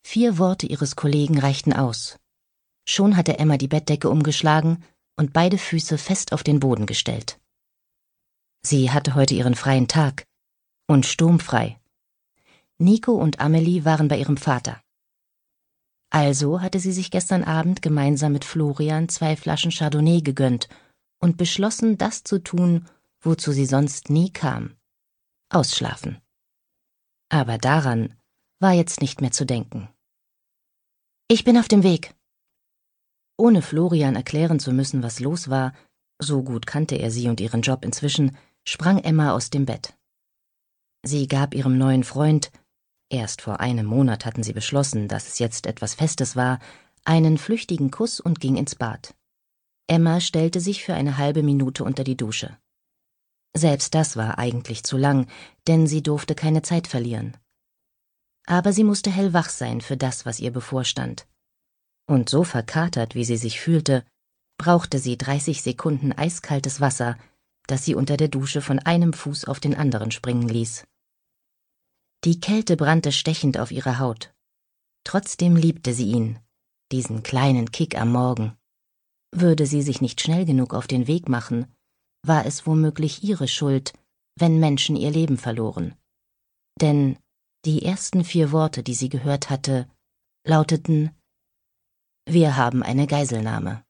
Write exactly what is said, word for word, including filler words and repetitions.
Vier Worte ihres Kollegen reichten aus. Schon hatte Emma die Bettdecke umgeschlagen und beide Füße fest auf den Boden gestellt. Sie hatte heute ihren freien Tag und sturmfrei. Nico und Amelie waren bei ihrem Vater. Also hatte sie sich gestern Abend gemeinsam mit Florian zwei Flaschen Chardonnay gegönnt und beschlossen, das zu tun, wozu sie sonst nie kam: ausschlafen. Aber daran war jetzt nicht mehr zu denken. »Ich bin auf dem Weg.« Ohne Florian erklären zu müssen, was los war, so gut kannte er sie und ihren Job inzwischen, sprang Emma aus dem Bett. Sie gab ihrem neuen Freund, erst vor einem Monat hatten sie beschlossen, dass es jetzt etwas Festes war, einen flüchtigen Kuss und ging ins Bad. Emma stellte sich für eine halbe Minute unter die Dusche. Selbst das war eigentlich zu lang, denn sie durfte keine Zeit verlieren. Aber sie musste hellwach sein für das, was ihr bevorstand. Und so verkatert, wie sie sich fühlte, brauchte sie dreißig Sekunden eiskaltes Wasser, das sie unter der Dusche von einem Fuß auf den anderen springen ließ. Die Kälte brannte stechend auf ihrer Haut. Trotzdem liebte sie ihn, diesen kleinen Kick am Morgen. Würde sie sich nicht schnell genug auf den Weg machen, war es womöglich ihre Schuld, wenn Menschen ihr Leben verloren. Denn die ersten vier Worte, die sie gehört hatte, lauteten: »Wir haben eine Geiselnahme.«